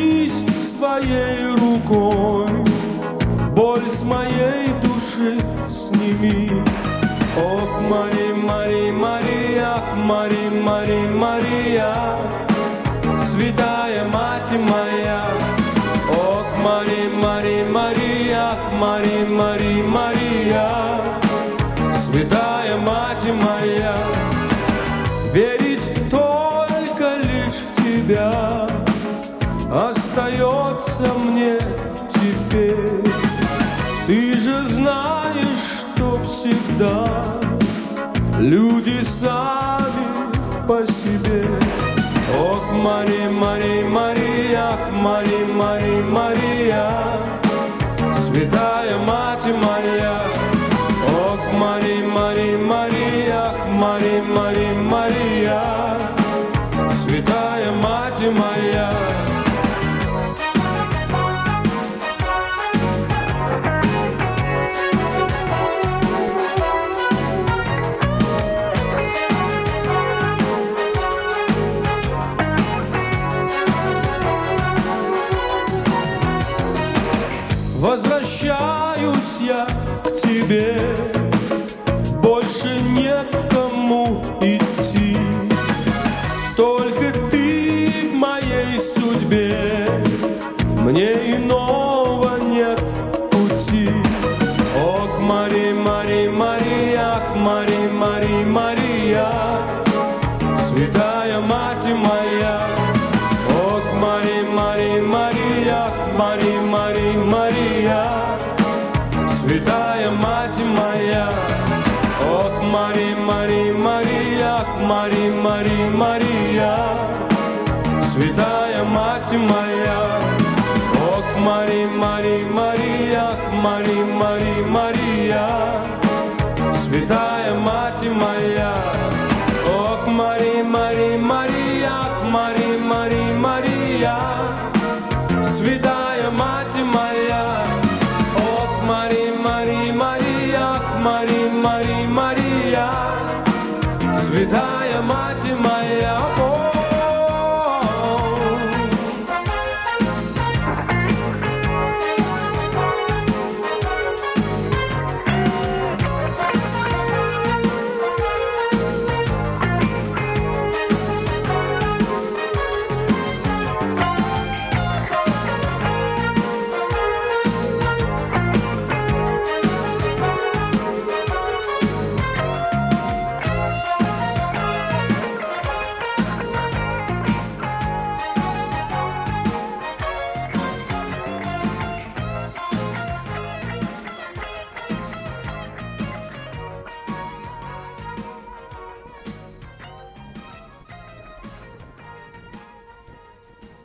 коснись своей рукой, боль с моей души сними. Ох, Мари, Мари, Мария, Мари, Мари, Мария, святая Мать моя. Ох, Мари, Мари, Мария, Мари, Мари, Мария, святая Мать моя. Верить только лишь в Тебя остается мне теперь. Ты же знаешь, что всегда люди сами по себе. Ох, Мари, Мари, Мария, Мари, Мари, Мария, святая Мать моя. Ох, Мари, Мари, Мария, Мари, Мари, Мария, святая Мать моя. Возвращаюсь я к Тебе, больше некому идти, только Ты в моей судьбе, мне иного нет пути. Ох, Мари, Мари, Мария, Мари, Мари, Мария, святая Мать моя. Ох, Мари, Мари, Мария, Мари, Мари, Мария, святая Мать моя. Ох, Мари, Мари, Мария, Мари, Мари, Мария, святая Мать моя. Ох, Мари, Мари, Мария, Мари, Мари, Мария.